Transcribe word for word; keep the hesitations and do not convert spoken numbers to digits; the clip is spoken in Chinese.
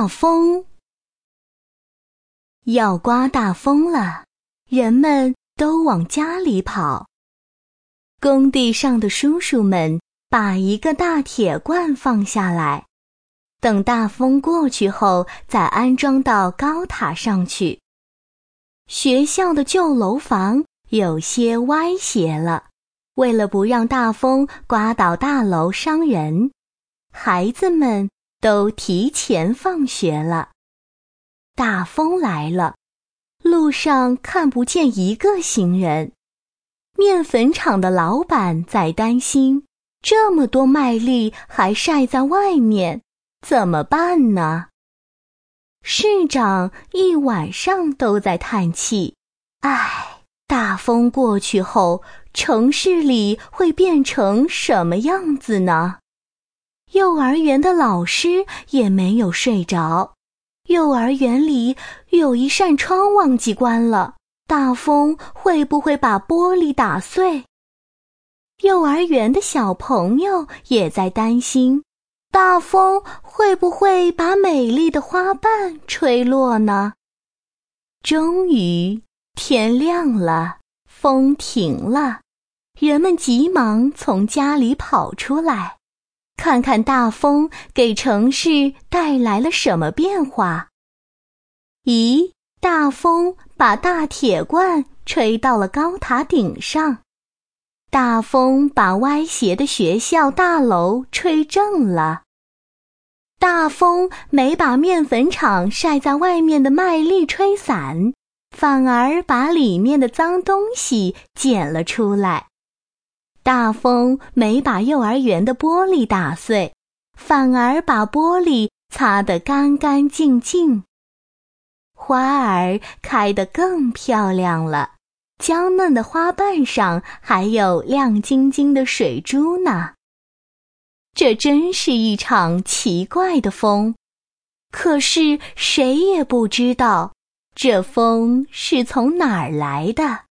大风。要刮大风了，人们都往家里跑。工地上的叔叔们把一个大铁罐放下来，等大风过去后再安装到高塔上去。学校的旧楼房有些歪斜了，为了不让大风刮倒大楼伤人，孩子们都提前放学了。大风来了，路上看不见一个行人。面粉厂的老板在担心，这么多麦粒还晒在外面，怎么办呢？市长一晚上都在叹气，唉，大风过去后，城市里会变成什么样子呢？幼儿园的老师也没有睡着，幼儿园里有一扇窗忘记关了，大风会不会把玻璃打碎？幼儿园的小朋友也在担心，大风会不会把美丽的花瓣吹落呢？终于天亮了，风停了，人们急忙从家里跑出来，看看大风给城市带来了什么变化。咦，大风把大铁罐吹到了高塔顶上，大风把歪斜的学校大楼吹正了，大风没把面粉厂晒在外面的麦粒吹散，反而把里面的脏东西捡了出来。大风没把幼儿园的玻璃打碎，反而把玻璃擦得干干净净。花儿开得更漂亮了，娇嫩的花瓣上还有亮晶晶的水珠呢。这真是一场奇怪的风，可是谁也不知道这风是从哪儿来的。